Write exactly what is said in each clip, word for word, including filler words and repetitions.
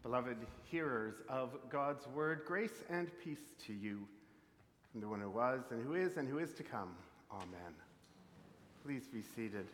Beloved hearers of God's word, grace and peace to you from the one who was and who is and who is to come. Amen. Please be seated.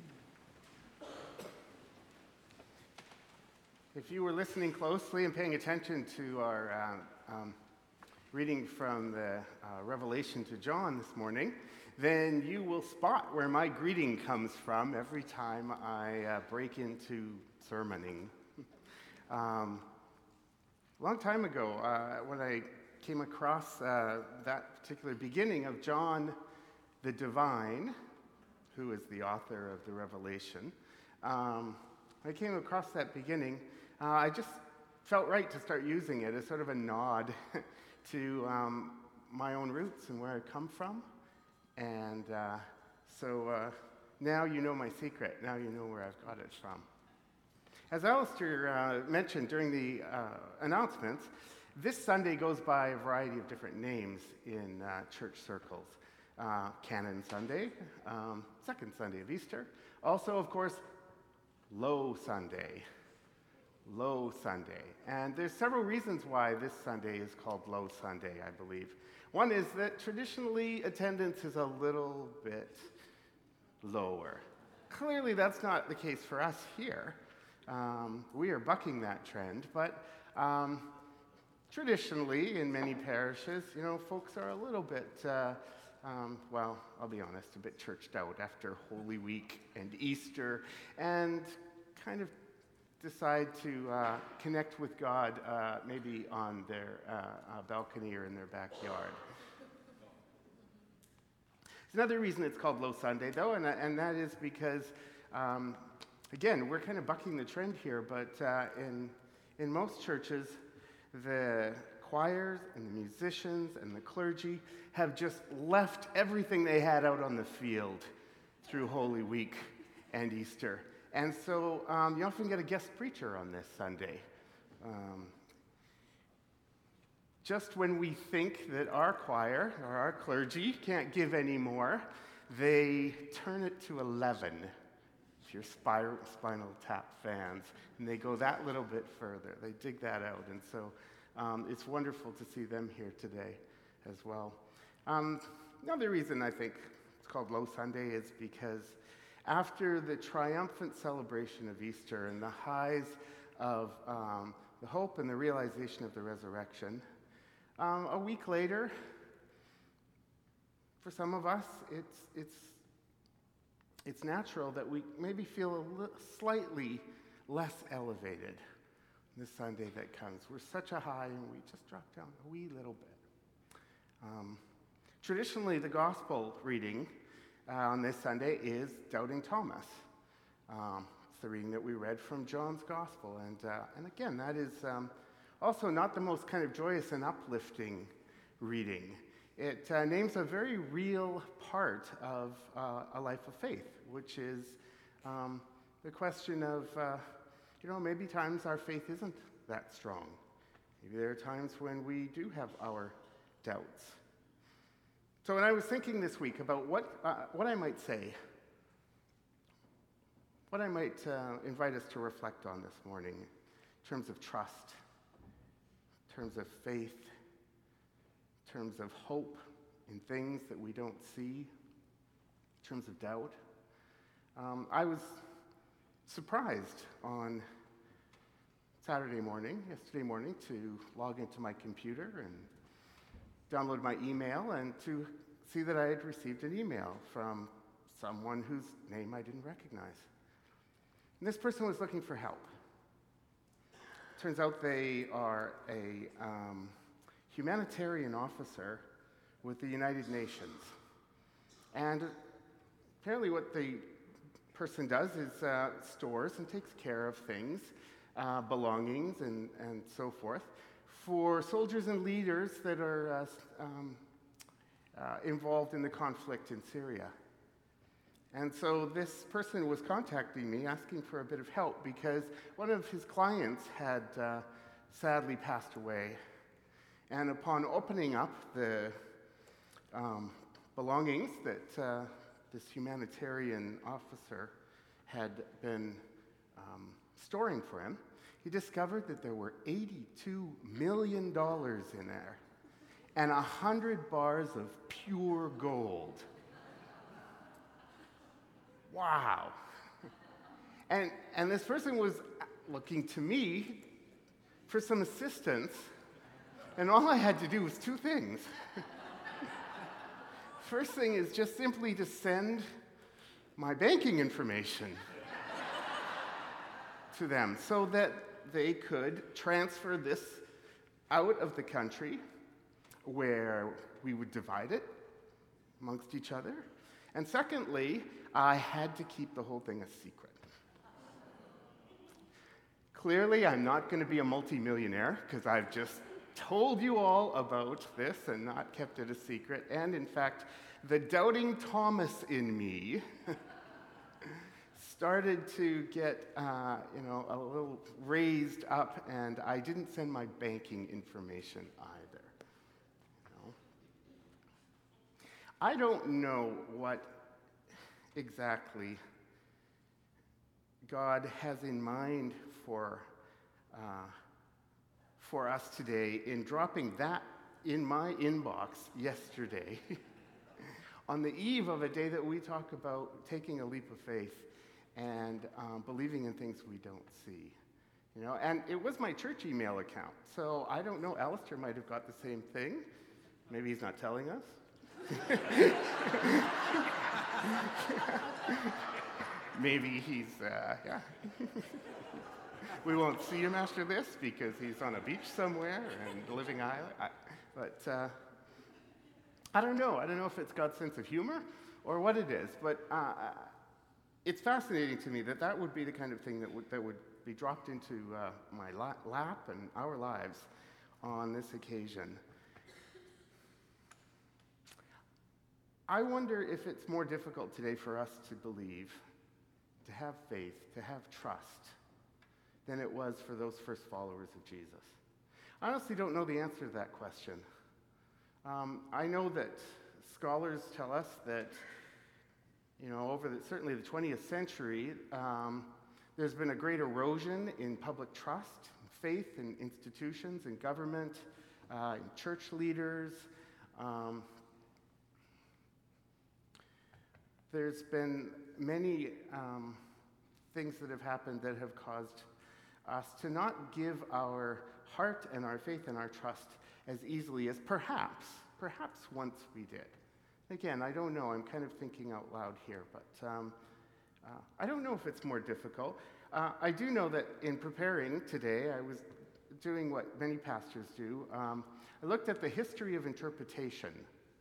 If you were listening closely and paying attention to our uh, um, reading from the uh, Revelation to John this morning, then you will spot where my greeting comes from every time I uh, break into sermoning. Um, a long time ago, uh, when I came across uh, that particular beginning of John the Divine, who is the author of the Revelation, um, I came across that beginning, uh, I just felt right to start using it as sort of a nod to um, my own roots and where I come from. And uh, so uh, now you know my secret. Now you know where I've got it from. As Alistair uh, mentioned during the uh, announcements, this Sunday goes by a variety of different names in uh, church circles. Uh, Canon Sunday, um, second Sunday of Easter. Also, of course, Low Sunday. Low Sunday. And there's several reasons why this Sunday is called Low Sunday, I believe. One is that traditionally attendance is a little bit lower. Clearly, that's not the case for us here. Um, we are bucking that trend, but um, traditionally in many parishes, you know, folks are a little bit, uh, um, well, I'll be honest, a bit churched out after Holy Week and Easter, and kind of decide to uh, connect with God uh, maybe on their uh, uh, balcony or in their backyard. There's another reason it's called Low Sunday, though, and, and that is because um, Again, we're kind of bucking the trend here, but uh, in, in most churches, the choirs and the musicians and the clergy have just left everything they had out on the field through Holy Week and Easter. And so um, you often get a guest preacher on this Sunday. Um, just when we think that our choir or our clergy can't give any more, they turn it to eleven. Your spir- Spinal Tap fans, and they go that little bit further. They dig that out, and so um, it's wonderful to see them here today as well. Um, another reason I think it's called Low Sunday is because after the triumphant celebration of Easter and the highs of um, the hope and the realization of the resurrection, um, a week later, for some of us, it's it's It's natural that we maybe feel a li- slightly less elevated this Sunday that comes. We're such a high and we just drop down a wee little bit. Um, traditionally, the gospel reading uh, on this Sunday is Doubting Thomas. Um, it's the reading that we read from John's gospel. And, uh, and again, that is um, also not the most kind of joyous and uplifting reading. It uh, names a very real part of uh, a life of faith, which is um, the question of, uh, you know, maybe times our faith isn't that strong. Maybe there are times when we do have our doubts. So when I was thinking this week about what, uh, what I might say, what I might uh, invite us to reflect on this morning in terms of trust, in terms of faith, in terms of hope in things that we don't see, in terms of doubt. Um, I was surprised on Saturday morning, yesterday morning, to log into my computer and download my email and to see that I had received an email from someone whose name I didn't recognize. And this person was looking for help. Turns out they are a um, humanitarian officer with the United Nations. And apparently what the person does is uh, stores and takes care of things, uh, belongings and, and so forth, for soldiers and leaders that are uh, um, uh, involved in the conflict in Syria. And so this person was contacting me asking for a bit of help because one of his clients had uh, sadly passed away. And upon opening up the um, belongings that uh, this humanitarian officer had been um, storing for him, he discovered that there were eighty-two million dollars in there and one hundred bars of pure gold. Wow. And, and this person was looking to me for some assistance, and all I had to do was two things. First thing is just simply to send my banking information to them so that they could transfer this out of the country where we would divide it amongst each other. And secondly, I had to keep the whole thing a secret. Clearly, I'm not going to be a multimillionaire because I've just told you all about this and not kept it a secret. And in fact, the doubting Thomas in me started to get, uh, you know, a little raised up, and I didn't send my banking information either. You know? I don't know what exactly God has in mind for uh, for us today in dropping that in my inbox yesterday on the eve of a day that we talk about taking a leap of faith and um, believing in things we don't see. You know, and it was my church email account, so I don't know, Alistair might have got the same thing. Maybe he's not telling us. Maybe he's, uh, yeah. We won't see him after this because he's on a beach somewhere and living island. I, but uh, I don't know. I don't know if it's God's sense of humor or what it is. But uh, it's fascinating to me that that would be the kind of thing that would, that would be dropped into uh, my la- lap and our lives on this occasion. I wonder if it's more difficult today for us to believe, to have faith, to have trust, than it was for those first followers of Jesus. I honestly don't know the answer to that question. Um, I know that scholars tell us that, you know, over the, certainly the twentieth century, um, there's been a great erosion in public trust, faith in institutions, in government, uh, in church leaders. Um, there's been many um, things that have happened that have caused us to not give our heart and our faith and our trust as easily as perhaps, perhaps once we did. Again, I don't know. I'm kind of thinking out loud here, but um, uh, I don't know if it's more difficult. Uh, I do know that in preparing today, I was doing what many pastors do. Um, I looked at the history of interpretation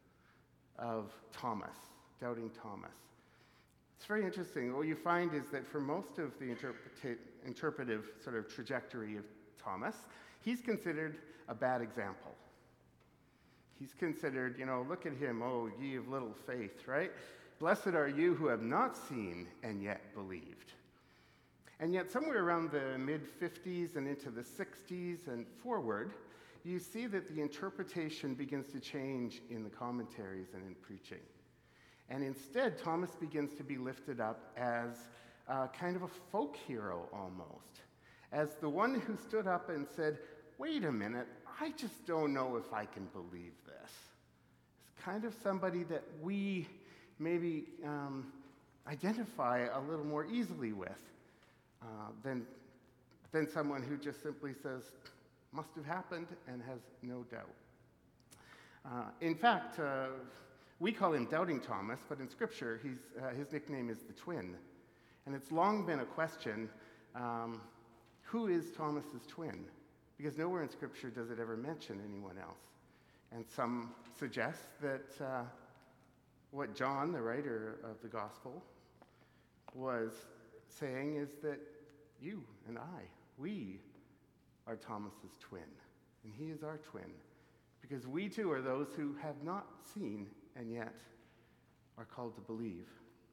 of Thomas, doubting Thomas. It's very interesting. What you find is that for most of the interpreta- interpretive sort of trajectory of Thomas, he's considered a bad example. He's considered, you know, look at him, oh, ye of little faith, right? Blessed are you who have not seen and yet believed. And yet somewhere around the mid-fifties and into the sixties and forward, you see that the interpretation begins to change in the commentaries and in preaching. And instead, Thomas begins to be lifted up as uh, kind of a folk hero almost, as the one who stood up and said, wait a minute, I just don't know if I can believe this. It's kind of somebody that we maybe um, identify a little more easily with uh, than, than someone who just simply says, must have happened and has no doubt. Uh, in fact, uh, we call him Doubting Thomas, but in Scripture, he's, uh, his nickname is the Twin. And it's long been a question, um, who is Thomas's twin? Because nowhere in Scripture does it ever mention anyone else. And some suggest that uh, what John, the writer of the Gospel, was saying is that you and I, we are Thomas's twin. And he is our twin. Because we too are those who have not seen and yet are called to believe.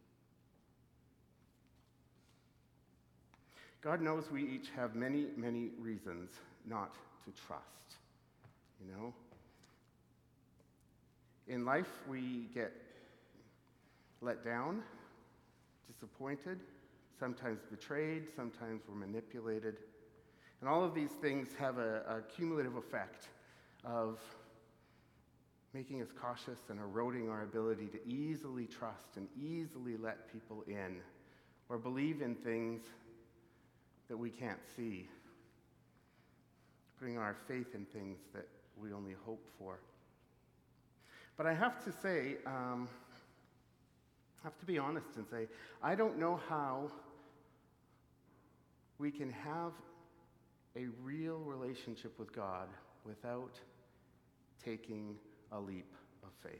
God knows we each have many, many reasons not to trust, you know? In life, we get let down, disappointed, sometimes betrayed, sometimes we're manipulated. And all of these things have a, a cumulative effect of making us cautious and eroding our ability to easily trust and easily let people in or believe in things that we can't see, putting our faith in things that we only hope for. But I have to say, um, I have to be honest and say, I don't know how we can have a real relationship with God without taking a leap of faith.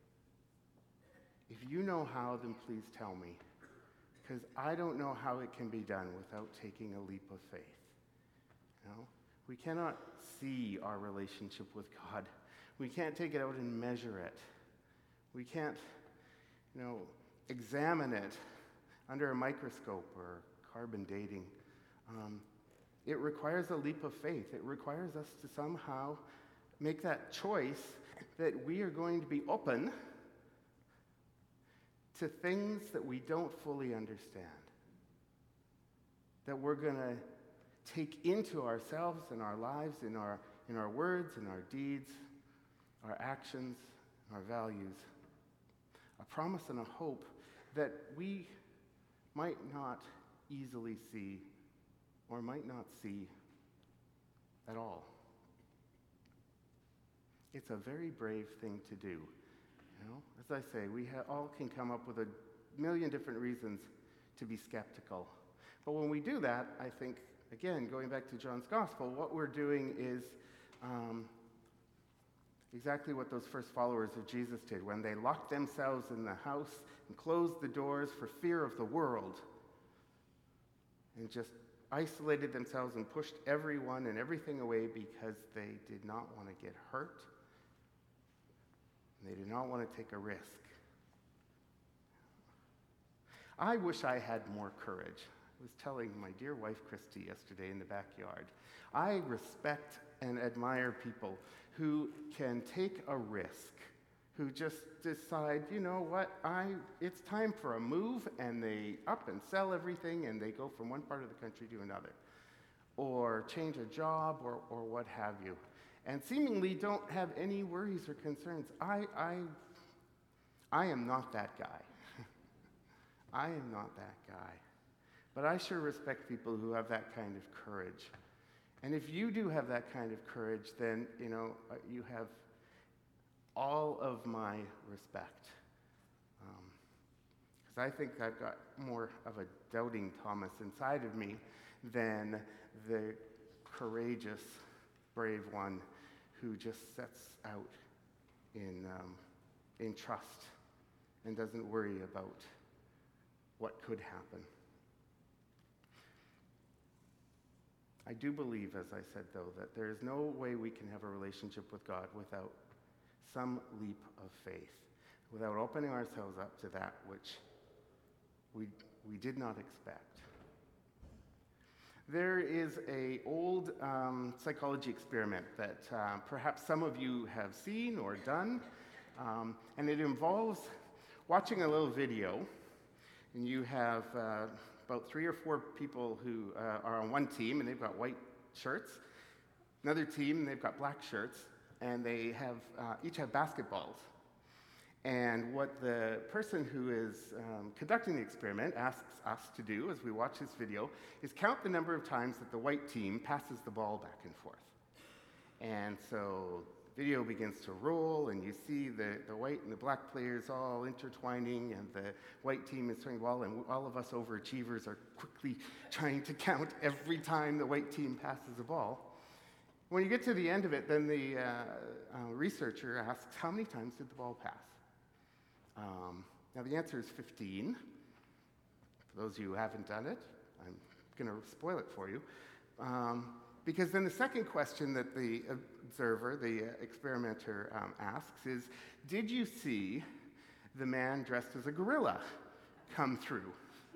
If you know how, then please tell me, because I don't know how it can be done without taking a leap of faith. You know, we cannot see our relationship with God. We can't take it out and measure it. We can't, you know, examine it under a microscope or carbon dating. Um, it requires a leap of faith. It requires us to somehow make that choice that we are going to be open to things that we don't fully understand, that we're going to take into ourselves and our lives, in our, in our words, in our deeds, our actions, our values, a promise and a hope that we might not easily see or might not see at all. It's a very brave thing to do. You know, as I say, we ha- all can come up with a million different reasons to be skeptical. But when we do that, I think, again, going back to John's Gospel, what we're doing is um, exactly what those first followers of Jesus did when they locked themselves in the house and closed the doors for fear of the world and just isolated themselves and pushed everyone and everything away because they did not want to get hurt. They did not want to take a risk. I wish I had more courage. I was telling my dear wife, Christy, yesterday in the backyard. I respect and admire people who can take a risk, who just decide, you know what, I it's time for a move, and they up and sell everything, and they go from one part of the country to another, or change a job, or, or what have you, and seemingly don't have any worries or concerns. I, I, I am not that guy. I am not that guy. But I sure respect people who have that kind of courage. And if you do have that kind of courage, then, you know, you have all of my respect. Because um, I think I've got more of a doubting Thomas inside of me than the courageous, brave one who just sets out in, um, in trust and doesn't worry about what could happen. I do believe, as I said, though, that there is no way we can have a relationship with God without some leap of faith, without opening ourselves up to that which we, we did not expect. There is an old um, psychology experiment that uh, perhaps some of you have seen or done, um, and it involves watching a little video, and you have uh, about three or four people who uh, are on one team, and they've got white shirts. Another team, they've got black shirts, and they have uh, each have basketballs. And what the person who is um, conducting the experiment asks us to do as we watch this video is count the number of times that the white team passes the ball back and forth. And so the video begins to roll, and you see the, the white and the black players all intertwining, and the white team is throwing the ball, and all of us overachievers are quickly trying to count every time the white team passes the ball. When you get to the end of it, then the uh, uh, researcher asks, how many times did the ball pass? Um, now, the answer is fifteen. For those of you who haven't done it, I'm going to spoil it for you. Um, because then the second question that the observer, the uh, experimenter, um, asks is, did you see the man dressed as a gorilla come through?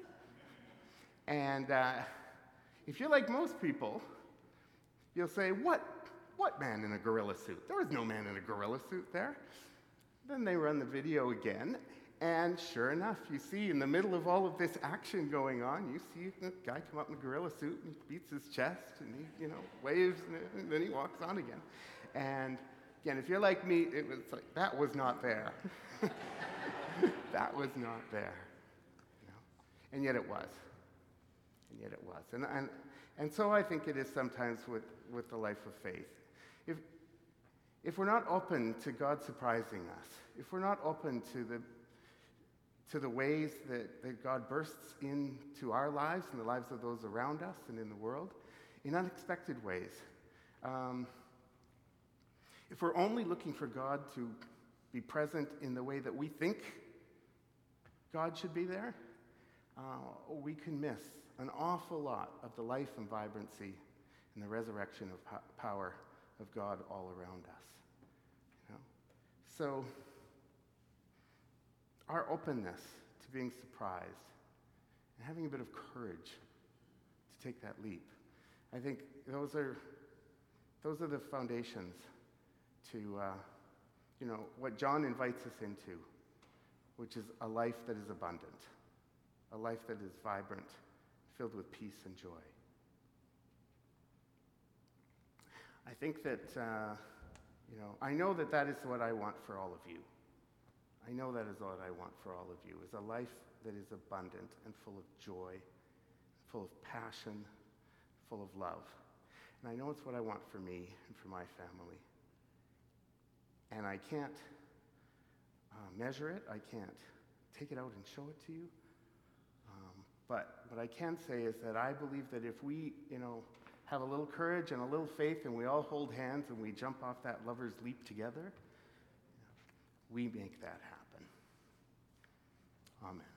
And uh, if you're like most people, you'll say, what, what man in a gorilla suit? There was no man in a gorilla suit there. Then they run the video again, And sure enough, you see in the middle of all of this action going on, you see a guy come up in a gorilla suit and he beats his chest and he, you know, waves and then he walks on again. And again, if you're like me, it was like, that was not there. That was not there. You know? And yet it was. And yet it was. And, and, and so I think it is sometimes with, with the life of faith. If, if we're not open to God surprising us, if we're not open to the to the ways that, that God bursts into our lives and the lives of those around us and in the world in unexpected ways. Um, if we're only looking for God to be present in the way that we think God should be there, uh, we can miss an awful lot of the life and vibrancy and the resurrection of po- power of God all around us. You know? So, our openness to being surprised and having a bit of courage to take that leap, I think those are those are the foundations to uh, you know what John invites us into, which is a life that is abundant, a life that is vibrant, filled with peace and joy. I think that uh, you know I know that that is what I want for all of you. I know that is what I want for all of you, is a life that is abundant and full of joy, full of passion, full of love. And I know it's what I want for me and for my family. And I can't uh, measure it. I can't take it out and show it to you. Um, but what I can say is that I believe that if we, you know, have a little courage and a little faith and we all hold hands and we jump off that lover's leap together, we make that happen. Amen.